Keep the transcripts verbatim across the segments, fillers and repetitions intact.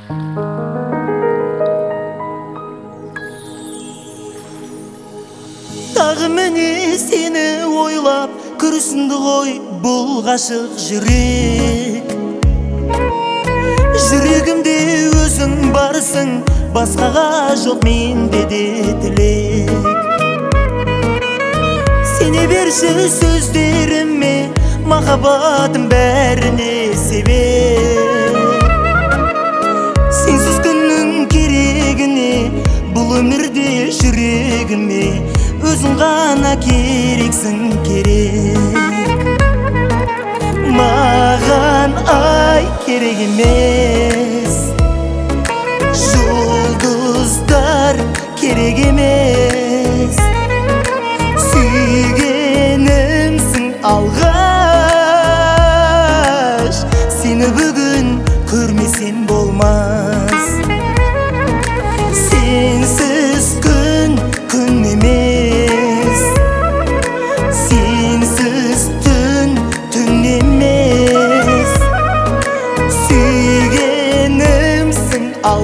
Тағы міне сені ойлап күрсінді ғой бұл ғашық жүрек. Жүрегімде өзің барсың, басқаға жоқ менде де тілек. Сене берші сөздеріме, махаббатым бәріне себеп. Сенсіз күннің керегіне, бұл өмірде жүрегіме өзің ғана керексің керек. Маған ай керек емес, жұлдыздар керек емес. Сүйгенімсің алғаш, сені бүгін көрмесем болмас. Сенсіз күн күн емес, сенсіз түн түн емес. Сүйгенімсің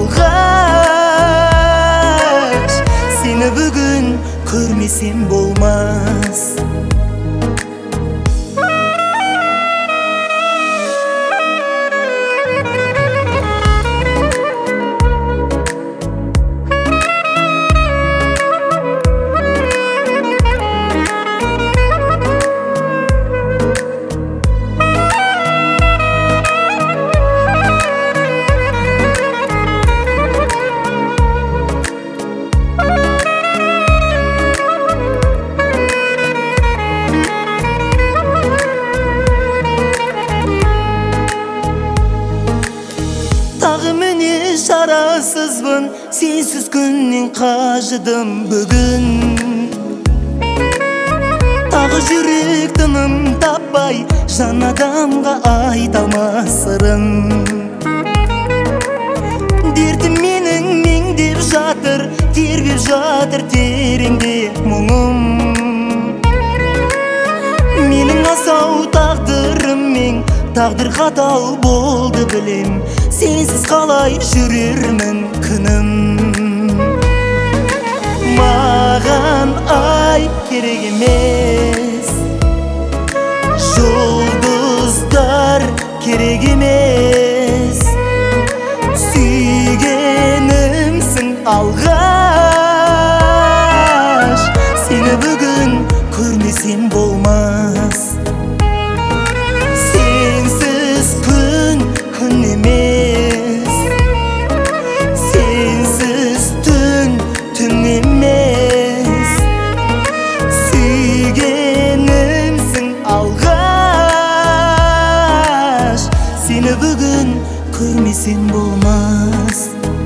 алғаш, сені бүгін көрмесем болмас. Тағы міне шарасызбын, сенсіз күннен қажыдым бүгін. Тағы жүрек тыным таппай, жан адамға айта алмас сырын. Дертім менің меңдеп жатыр, тербеп жатыр тереңде мұңым. Менің асау тағдырыммен тағдыр қатал болды білем, сенсіз қалай жүрермін күнім. Маған ай керек емес, жұлдыздар керек емес. Сүйгенімсің алғаш, сені бүгін көрмесем болмас. Сенсіз күн күн емес, сенсіз түн түн емес. Сүйгенімсің алғаш, сені бүгін көрмесем болмас.